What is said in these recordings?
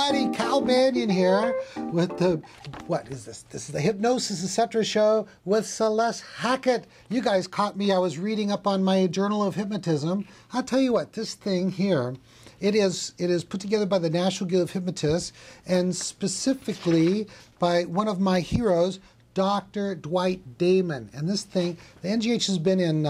everybody, Cal Banyan here with what is this? This is the Hypnosis Etc. show with Celeste Hackett. You guys caught me. I was reading up on my Journal of Hypnotism. I'll tell you what, this thing here, it is put together by the National Guild of Hypnotists and specifically by one of my heroes, Dr. Dwight Damon. And this thing, the NGH has been in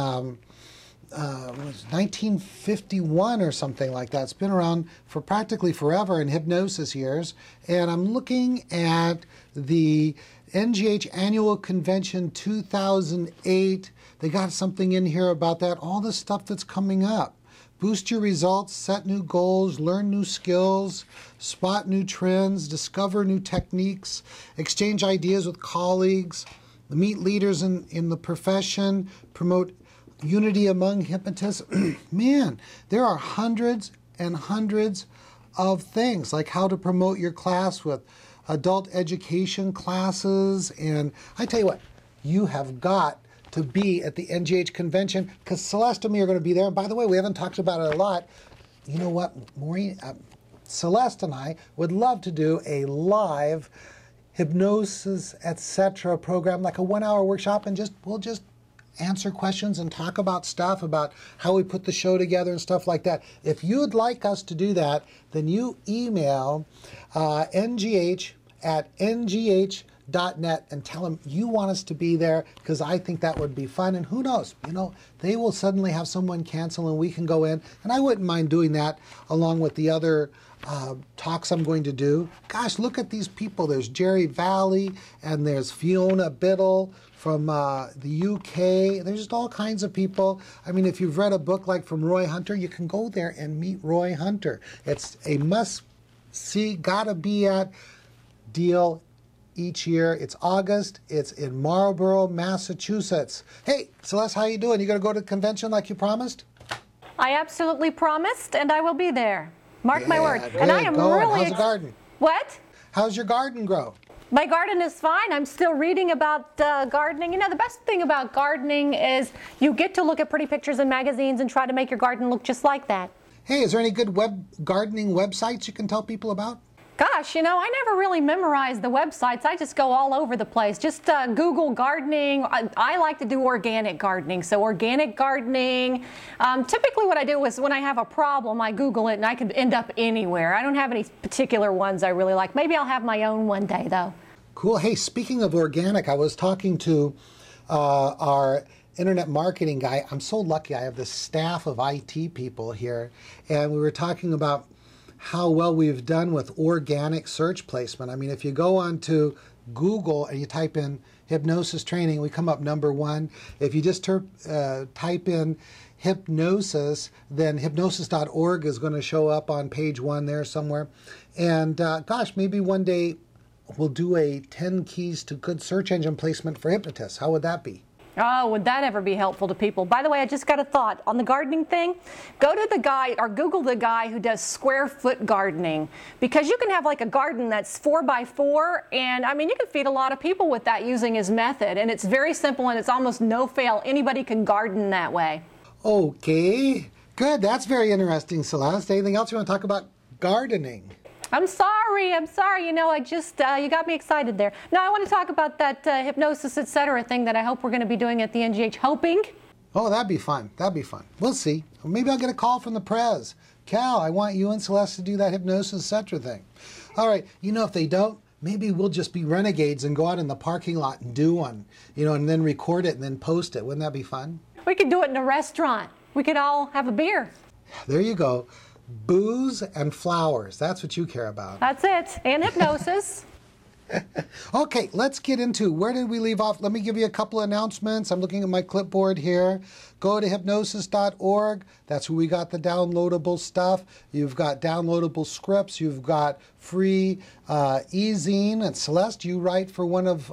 1951 or something like that. It's been around for practically forever in hypnosis years. And I'm looking at the NGH Annual Convention 2008. They got something in here about that, all the stuff that's coming up. Boost your results, set new goals, learn new skills, spot new trends, discover new techniques, exchange ideas with colleagues, meet leaders in the profession, promote unity among hypnotists. Man, there are hundreds and hundreds of things, like how to promote your class with adult education classes. And I tell you what, you have got to be at the NGH convention because Celeste and me are going to be there. And by the way, we haven't talked about it a lot. You know what, Maureen, Celeste and I would love to do a live Hypnosis Etc. program, like a 1-hour workshop, and we'll just answer questions and talk about stuff, about how we put the show together and stuff like that. If you'd like us to do that, then you email ngh@ngh.net and tell them you want us to be there, because I think that would be fun. And who knows, they will suddenly have someone cancel and we can go in. And I wouldn't mind doing that along with the other talks I'm going to do. Gosh, look at these people. There's Jerry Valley and there's Fiona Biddle from the UK. There's just all kinds of people. I mean, if you've read a book like from Roy Hunter, you can go there and meet Roy Hunter. It's a must-see, gotta-be-at deal each year. It's August. It's in Marlborough, Massachusetts. Hey, Celeste, how you doing? You gonna go to the convention like you promised? I absolutely promised, and I will be there. Mark my word. Good. And I am really How's the garden? What? How's your garden grow? My garden is fine. I'm still reading about gardening. The best thing about gardening is you get to look at pretty pictures in magazines and try to make your garden look just like that. Hey, is there any good gardening websites you can tell people about? Gosh, I never really memorize the websites. I just go all over the place. Just Google gardening. I like to do organic gardening. So organic gardening. Typically what I do is when I have a problem, I Google it and I could end up anywhere. I don't have any particular ones I really like. Maybe I'll have my own one day, though. Cool. Hey, speaking of organic, I was talking to our internet marketing guy. I'm so lucky I have this staff of IT people here. And we were talking about how well we've done with organic search placement. I mean, if you go onto Google and you type in hypnosis training, we come up #1. If you just type in hypnosis, then hypnosis.org is going to show up on page 1 there somewhere. And gosh, maybe one day we'll do a 10 keys to good search engine placement for hypnotists. How would that be? Oh, would that ever be helpful to people? By the way, I just got a thought on the gardening thing. Go to the guy or Google the guy who does square foot gardening, because you can have like a garden that's 4x4, and I mean, you can feed a lot of people with that using his method, and it's very simple and it's almost no fail. Anybody can garden that way. Okay, good. That's very interesting, Celeste. Anything else you want to talk about gardening? I'm sorry. I just, you got me excited there. Now I want to talk about that Hypnosis Etc. thing that I hope we're going to be doing at the NGH. Hoping. Oh, that'd be fun. We'll see. Maybe I'll get a call from the Prez. Cal, I want you and Celeste to do that Hypnosis Etc. thing. All right. If they don't, maybe we'll just be renegades and go out in the parking lot and do one, and then record it and then post it. Wouldn't that be fun? We could do it in a restaurant. We could all have a beer. There you go. Booze and flowers. That's what you care about. That's it. And hypnosis. Okay, let's get into where did we leave off. Let me give you a couple of announcements. I'm looking at my clipboard here. Go to hypnosis.org. That's where we got the downloadable stuff. You've got downloadable scripts. You've got free e-zine. And Celeste, you write for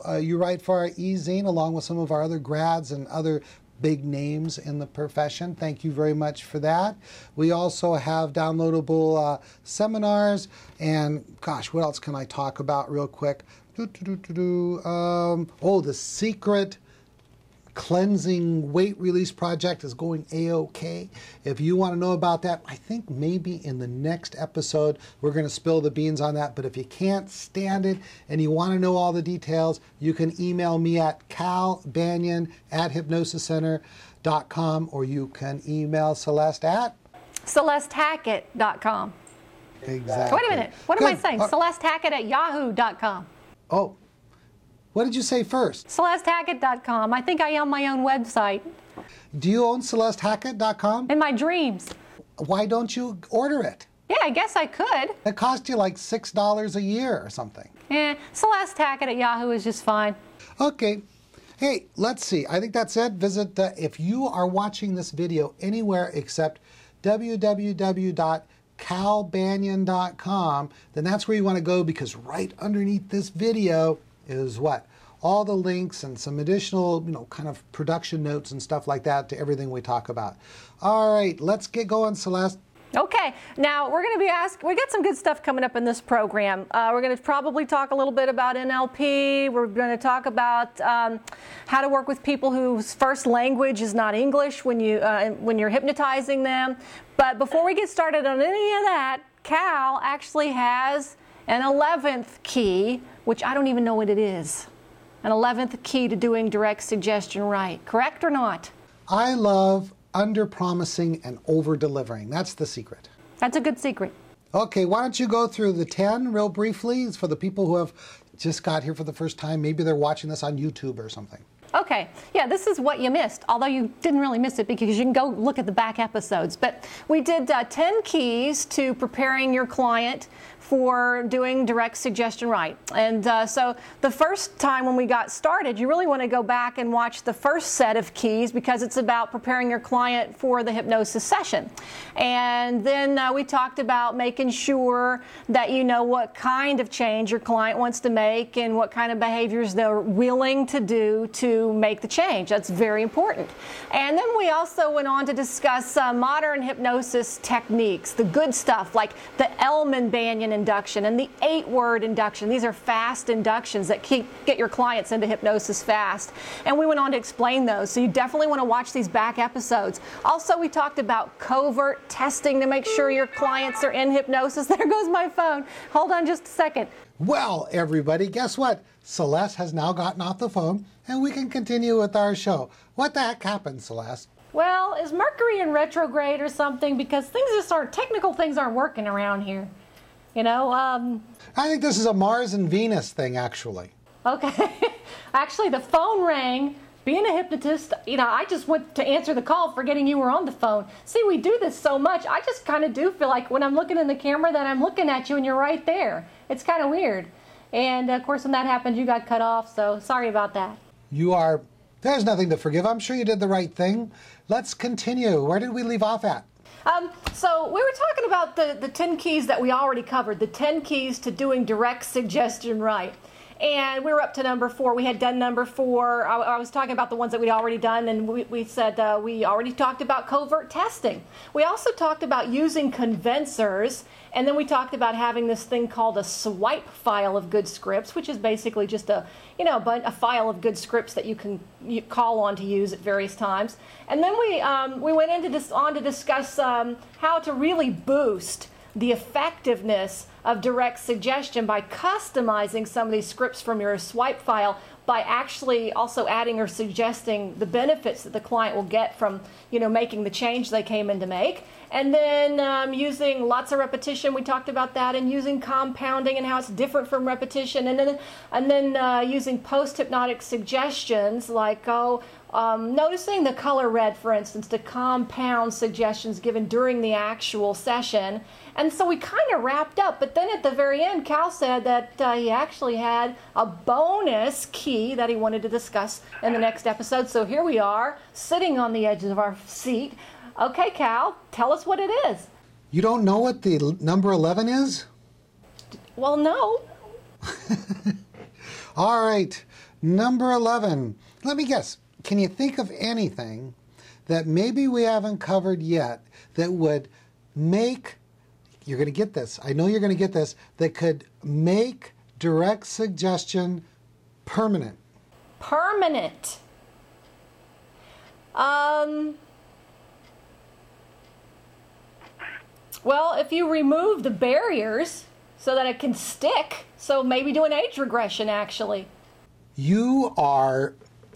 our e-zine along with some of our other grads and other big names in the profession. Thank you very much for that. We also have downloadable seminars, and gosh, what else can I talk about real quick? The secret cleansing weight release project is going a-okay. If you want to know about that, I think maybe in the next episode we're going to spill the beans on that. But if you can't stand it and you want to know all the details, you can email me at calbanion@hypnosiscenter.com, or you can email Celeste at CelesteHackett.com. Exactly. Wait a minute. What am I saying? CelesteHackett@yahoo.com. Oh, what did you say first? CelesteHackett.com. I think I own my own website. Do you own CelesteHackett.com? In my dreams. Why don't you order it? Yeah, I guess I could. It costs you like $6 a year or something. CelesteHackett@yahoo is just fine. Okay. Hey, let's see. I think that's it. Visit, if you are watching this video anywhere except www.calbanion.com, then that's where you want to go, because right underneath this video is what? All the links and some additional, kind of production notes and stuff like that to everything we talk about. All right, let's get going, Celeste. Okay, now we're going to be we got some good stuff coming up in this program. We're going to probably talk a little bit about NLP. We're going to talk about how to work with people whose first language is not English when you're hypnotizing them. But before we get started on any of that, Cal actually has an 11th key, which I don't even know what it is. An 11th key to doing direct suggestion right. Correct or not? I love under-promising and over-delivering. That's the secret. That's a good secret. Okay, why don't you go through the 10 real briefly for the people who have just got here for the first time. Maybe they're watching this on YouTube or something. Okay, yeah, this is what you missed, although you didn't really miss it because you can go look at the back episodes. But we did 10 keys to preparing your client for doing direct suggestion right. And so the first time when we got started, you really want to go back and watch the first set of keys, because it's about preparing your client for the hypnosis session. And then we talked about making sure that you know what kind of change your client wants to make and what kind of behaviors they're willing to do to make the change. That's very important. And then we also went on to discuss modern hypnosis techniques, the good stuff like the Elman-Banyan induction and the 8-word induction. These are fast inductions that get your clients into hypnosis fast. And we went on to explain those, so you definitely want to watch these back episodes. Also, we talked about covert testing to make sure your clients are in hypnosis. There goes my phone. Hold on just a second. Well, everybody, guess what? Celeste has now gotten off the phone, and we can continue with our show. What the heck happened, Celeste? Well, is Mercury in retrograde or something? Because technical things aren't working around here. I think this is a Mars and Venus thing, actually. Okay. Actually, the phone rang. Being a hypnotist, I just went to answer the call forgetting you were on the phone. See, we do this so much, I just kind of do feel like when I'm looking in the camera that I'm looking at you and you're right there. It's kind of weird. And, of course, when that happened, you got cut off, so sorry about that. There's nothing to forgive. I'm sure you did the right thing. Let's continue. Where did we leave off at? So we were talking about the 10 keys that we already covered, the 10 keys to doing direct suggestion right. And we were up to number 4. We had done number 4. I was talking about the ones that we'd already done, and we said we already talked about covert testing. We also talked about using convincers, and then we talked about having this thing called a swipe file of good scripts, which is basically just a file of good scripts that you can call on to use at various times. And then we went on to discuss how to really boost the effectiveness of direct suggestion by customizing some of these scripts from your swipe file, by actually also adding or suggesting the benefits that the client will get from making the change they came in to make. And then using lots of repetition, we talked about that, and using compounding and how it's different from repetition, and then using post-hypnotic suggestions like noticing the color red, for instance, to compound suggestions given during the actual session. And so we kind of wrapped up, but then at the very end, Cal said that he actually had a bonus key that he wanted to discuss in the next episode. So here we are, sitting on the edge of our seat. Okay, Cal, tell us what it is. You don't know what the number 11 is? Well, no. All right, number 11. Let me guess. Can you think of anything that maybe we haven't covered yet that would make, you're going to get this, I know you're going to get this, that could make direct suggestion permanent? Permanent. Well, if you remove the barriers so that it can stick, so maybe do an age regression actually. You are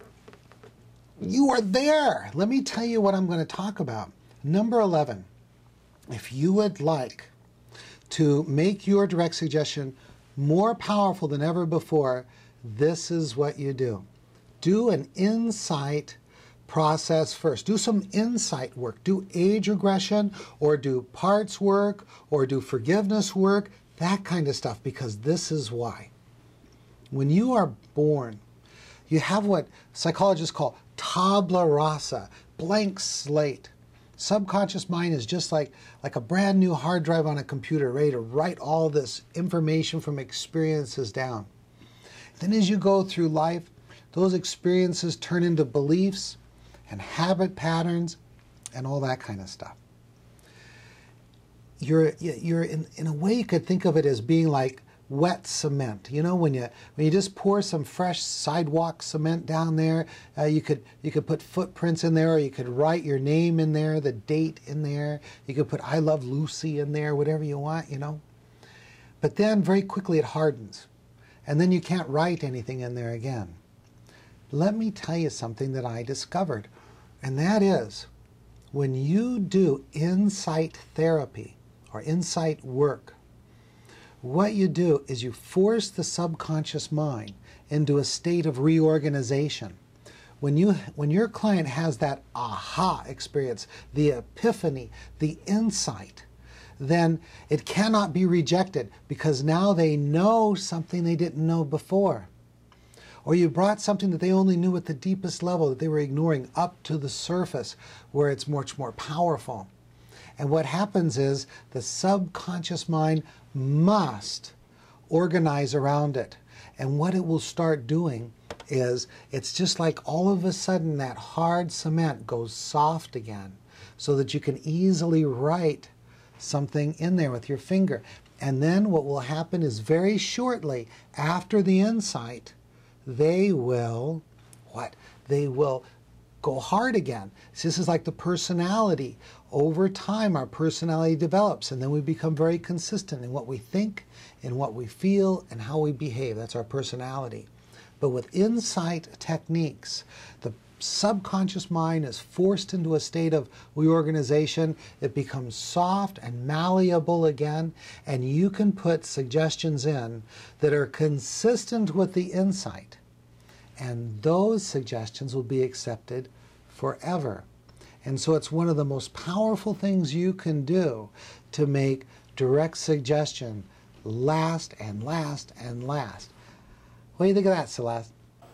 there. Let me tell you what I'm going to talk about. Number 11, if you would like to make your direct suggestion more powerful than ever before, this is what you do. Do an insight process first. Do some insight work. Do age regression, or do parts work, or do forgiveness work, that kind of stuff, because this is why. When you are born, you have what psychologists call tabula rasa, blank slate. Subconscious mind is just like a brand new hard drive on a computer, ready to write all this information from experiences down. Then as you go through life, those experiences turn into beliefs and habit patterns and all that kind of stuff. You're in a way, you could think of it as being like wet cement. You know, when you just pour some fresh sidewalk cement down there, you could put footprints in there, or you could write your name in there, the date in there. You could put "I love Lucy" in there, whatever you want, you know. But then very quickly it hardens, and then you can't write anything in there again. Let me tell you something that I discovered, and that is, when you do insight therapy or insight work, what you do is you force the subconscious mind into a state of reorganization. When your client has that aha experience, the epiphany, the insight, then it cannot be rejected, because now they know something they didn't know before. Or you brought something that they only knew at the deepest level that they were ignoring up to the surface, where it's much more powerful. And what happens is the subconscious mind must organize around it. And what it will start doing is, it's just like all of a sudden that hard cement goes soft again, so that you can easily write something in there with your finger. And then what will happen is, very shortly after the insight, they will, They will go hard again. So this is like the personality. Over time, our personality develops, and then we become very consistent in what we think, in what we feel, and how we behave. That's our personality. But with insight techniques, the subconscious mind is forced into a state of reorganization. It becomes soft and malleable again, and you can put suggestions in that are consistent with the insight. And those suggestions will be accepted forever. And so it's one of the most powerful things you can do to make direct suggestion last and last and last. What do you think of that, Celeste?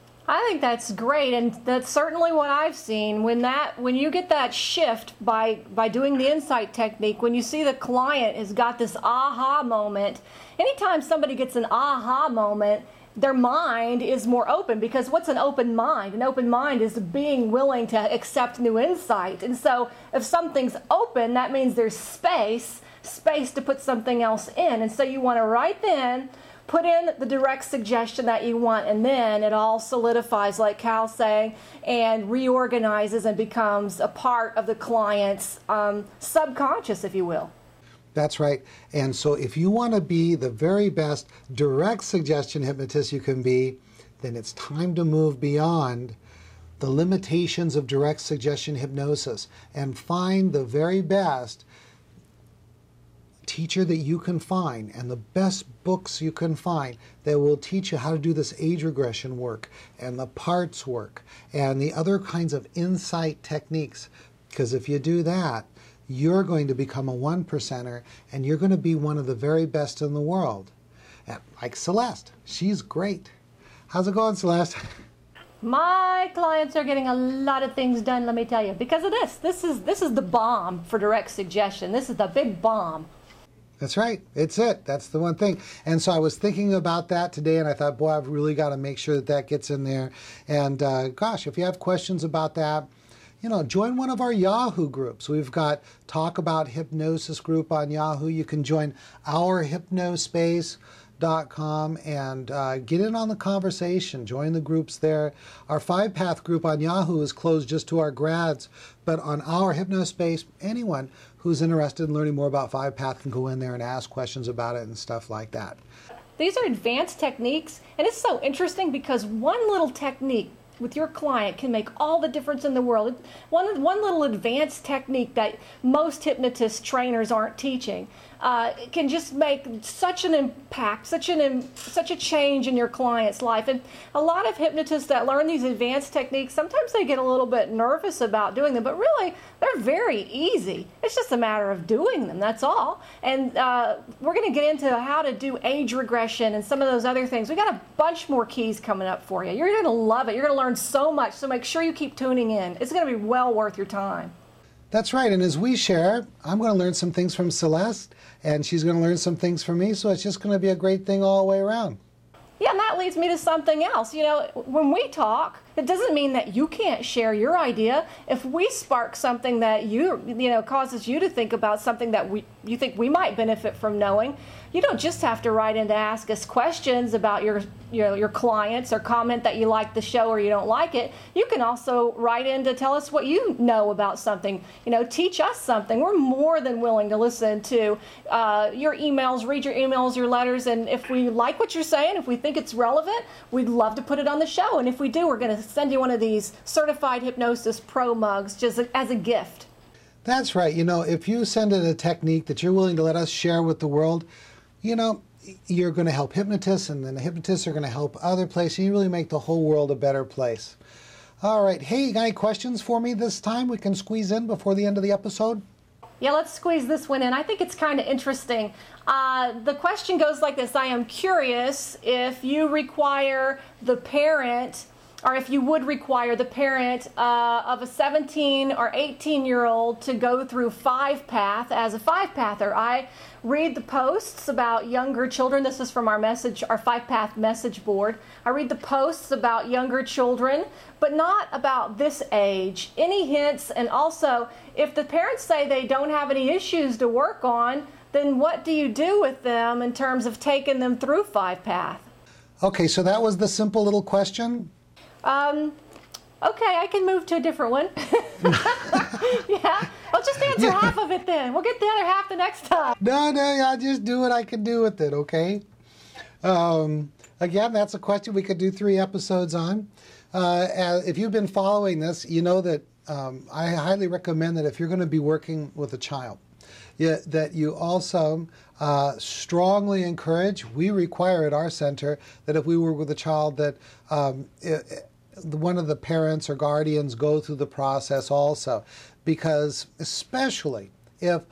I think that's great, and that's certainly what I've seen. When you get that shift by doing the insight technique, when you see the client has got this aha moment, anytime somebody gets an aha moment, their mind is more open, because what's an open mind? An open mind is being willing to accept new insight. And so if something's open, that means there's space to put something else in. And so you want to right then put in the direct suggestion that you want, and then it all solidifies, like Cal's saying, and reorganizes and becomes a part of the client's subconscious, if you will. That's right. And so if you want to be the very best direct suggestion hypnotist you can be, then it's time to move beyond the limitations of direct suggestion hypnosis and find the very best teacher that you can find, and the best books you can find that will teach you how to do this age regression work and the parts work and the other kinds of insight techniques. Because if you do that, you're going to become a 1%er, and you're going to be one of the very best in the world. And like Celeste, she's great. How's it going, Celeste? My clients are getting a lot of things done, let me tell you, because of this. This is the bomb for direct suggestion. This is the big bomb. That's right. It's it. That's the one thing. And so I was thinking about that today, and I thought, boy, I've really got to make sure that that gets in there. And gosh, if you have questions about that, join one of our Yahoo groups. We've got Talk About Hypnosis group on Yahoo. You can join our Hypnospace hypnosis.com and get in on the conversation. Join the groups there. Our 5-Path group on Yahoo is closed just to our grads, but on our Hypnospace, anyone who's interested in learning more about 5-Path can go in there and ask questions about it and stuff like that. These are advanced techniques, and it's so interesting because one little technique with your client can make all the difference in the world. One little advanced technique that most hypnotist trainers aren't teaching can just make such an impact, such a change in your client's life. And a lot of hypnotists that learn these advanced techniques, sometimes they get a little bit nervous about doing them, but really they're very easy. It's just a matter of doing them, that's all. And we're going to get into how to do age regression and some of those other things. We got a bunch more keys coming up for you. You're going to love it. You're going to learn so much, so make sure you keep tuning in. It's going to be well worth your time. That's right, and as we share, I'm going to learn some things from Celeste, and she's going to learn some things from me, so it's just going to be a great thing all the way around. Yeah, and that leads me to something else. You know, when we talk, it doesn't mean that you can't share your idea. If we spark something that causes you to think about something that you think we might benefit from knowing, you don't just have to write in to ask us questions about your clients or comment that you like the show or you don't like it. You can also write in to tell us what you know about something. You know, teach us something. We're more than willing to listen to your emails, read your emails, your letters, and if we like what you're saying, if we think it's relevant, we'd love to put it on the show. And if we do, we're going to send you one of these Certified Hypnosis Pro mugs just as a gift. That's right. You know, if you send in a technique that you're willing to let us share with the world, you know, you're going to help hypnotists, and then the hypnotists are going to help other places. You really make the whole world a better place. All right. Hey, you got any questions for me this time we can squeeze in before the end of the episode? Yeah, let's squeeze this one in. I think it's kind of interesting. The question goes like this. I am curious if you require the parent, or if you would require the parent of a 17 or 18-year-old to go through 5-Path as a 5-Pather. I read the posts about younger children. This is from our 5-Path message board. I read the posts about younger children, but not about this age. Any hints? And also, if the parents say they don't have any issues to work on, then what do you do with them in terms of taking them through 5-Path? Okay, so that was the simple little question. Okay, I can move to a different one. Yeah, I'll just answer half of it then. We'll get the other half the next time. No, I'll just do what I can do with it, okay? Again, that's a question we could do 3 episodes on. If you've been following this, you know that I highly recommend that if you're going to be working with a child, that you also strongly encourage, we require at our center, that if we work with a child that one of the parents or guardians go through the process also, because especially if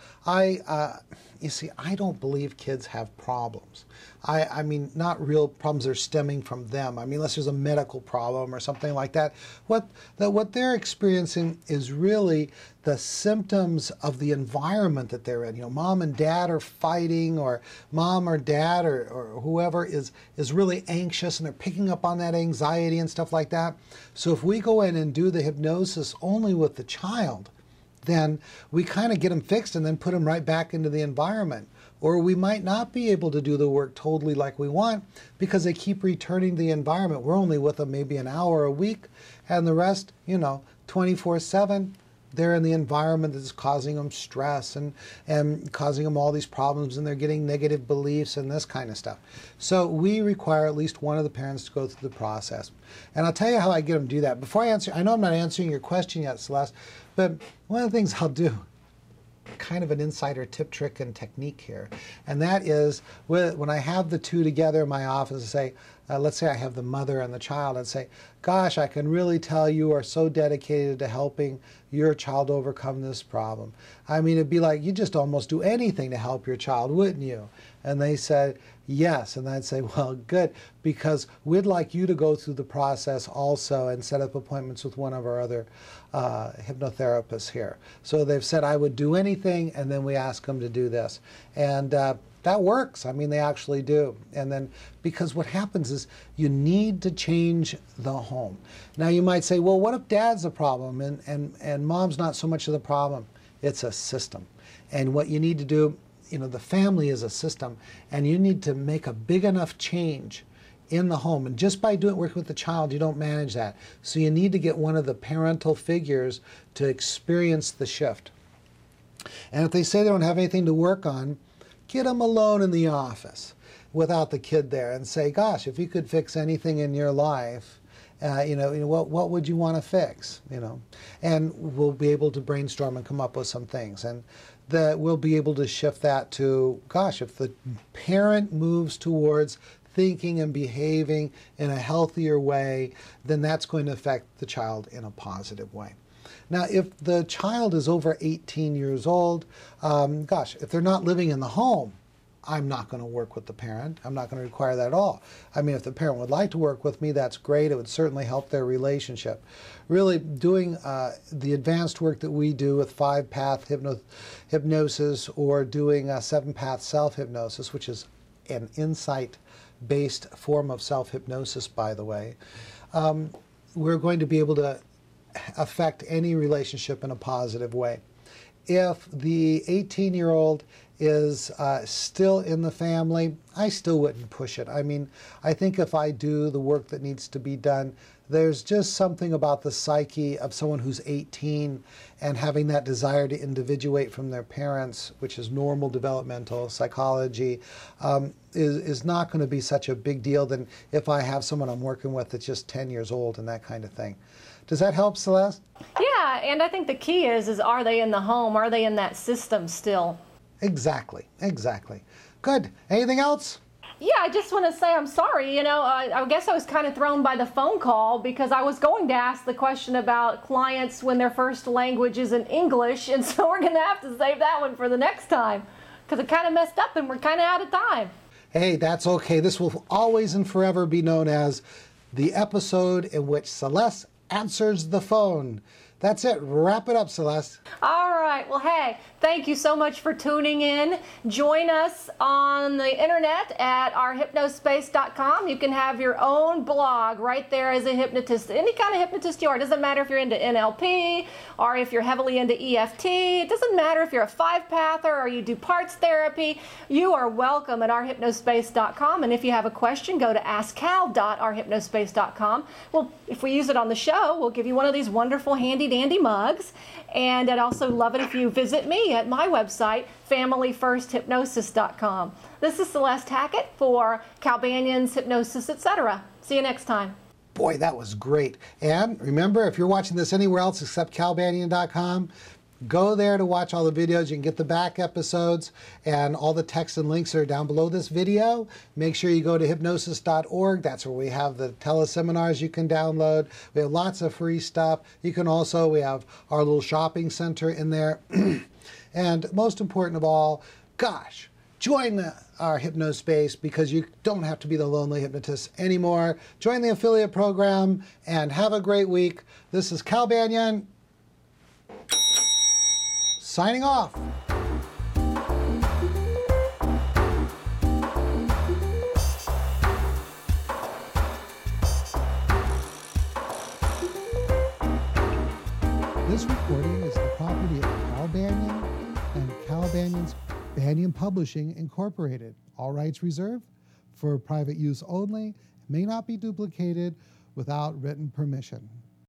you see, I don't believe kids have problems. I mean, not real problems that are stemming from them. I mean, unless there's a medical problem or something like that. What they're experiencing is really the symptoms of the environment that they're in. You know, mom and dad are fighting, or mom or dad or whoever is really anxious, and they're picking up on that anxiety and stuff like that. So if we go in and do the hypnosis only with the child, then we kind of get them fixed and then put them right back into the environment. Or we might not be able to do the work totally like we want because they keep returning to the environment. We're only with them maybe an hour a week, and the rest, 24/7, they're in the environment that's causing them stress and causing them all these problems, and they're getting negative beliefs and this kind of stuff. So we require at least one of the parents to go through the process. And I'll tell you how I get them to do that. Before I answer, I know I'm not answering your question yet, Celeste, but one of the things I'll do, kind of an insider tip, trick, and technique here, and that is when I have the two together in my office, say, let's say I have the mother and the child, I'd say, gosh, I can really tell you are so dedicated to helping your child overcome this problem. I mean, it'd be like you just almost do anything to help your child, wouldn't you? And they said, yes. And I'd say, well, good, because we'd like you to go through the process also and set up appointments with one of our other hypnotherapists here. So they've said I would do anything, and then we ask them to do this. And that works. I mean, they actually do. And then, because what happens is you need to change the home. Now you might say, well, what if dad's the problem and mom's not so much of the problem? It's a system. And what you need to do the family is a system, and you need to make a big enough change in the home. And just by working with the child, you don't manage that. So you need to get one of the parental figures to experience the shift. And if they say they don't have anything to work on, get them alone in the office without the kid there and say, gosh, if you could fix anything in your life, what would you want to fix? And we'll be able to brainstorm and come up with some things. And we'll be able to shift that to, gosh, if the parent moves towards thinking and behaving in a healthier way, then that's going to affect the child in a positive way. Now, if the child is over 18 years old, if they're not living in the home, I'm not going to work with the parent. I'm not going to require that at all. I mean, if the parent would like to work with me, that's great. It would certainly help their relationship. Really doing the advanced work that we do with 5-path hypnosis or doing 7-path self-hypnosis, which is an insight-based form of self-hypnosis, by the way, we're going to be able to affect any relationship in a positive way. If the 18-year-old is still in the family, I still wouldn't push it. I mean, I think if I do the work that needs to be done, there's just something about the psyche of someone who's 18 and having that desire to individuate from their parents, which is normal developmental psychology, is not going to be such a big deal than if I have someone I'm working with that's just 10 years old and that kind of thing. Does that help, Celeste? Yeah, and I think the key is are they in the home? Are they in that system still? Exactly. Good. Anything else? Yeah, I just want to say I'm sorry. I guess I was kind of thrown by the phone call because I was going to ask the question about clients when their first language isn't English, and so we're going to have to save that one for the next time because it kind of messed up and we're kind of out of time. Hey, that's okay. This will always and forever be known as the episode in which Celeste answers the phone. That's it. Wrap it up, Celeste. All right. Well, hey, thank you so much for tuning in. Join us on the internet at ourhypnospace.com. You can have your own blog right there as a hypnotist. Any kind of hypnotist you are. It doesn't matter if you're into NLP or if you're heavily into EFT. It doesn't matter if you're a 5-pather or you do parts therapy. You are welcome at ourhypnospace.com. And if you have a question, go to askcal.ourhypnospace.com. Well, if we use it on the show, we'll give you one of these wonderful handy dandy mugs. And I'd also love it if you visit me at my website, familyfirsthypnosis.com. This is Celeste Hackett for Cal Banyan's Hypnosis, etc. See you next time. Boy, that was great. And remember, if you're watching this anywhere else except calbanyan.com, go there to watch all the videos. You can get the back episodes and all the text and links are down below this video. Make sure you go to hypnosis.org. That's where we have the teleseminars you can download. We have lots of free stuff. We have our little shopping center in there. And most important of all, gosh, join our Hypnospace because you don't have to be the lonely hypnotist anymore. Join the affiliate program and have a great week. This is Cal Banyan, signing off. This recording is the property of Cal Banyan and Cal Banyan's Banyan Publishing Incorporated. All rights reserved for private use only. May not be duplicated without written permission.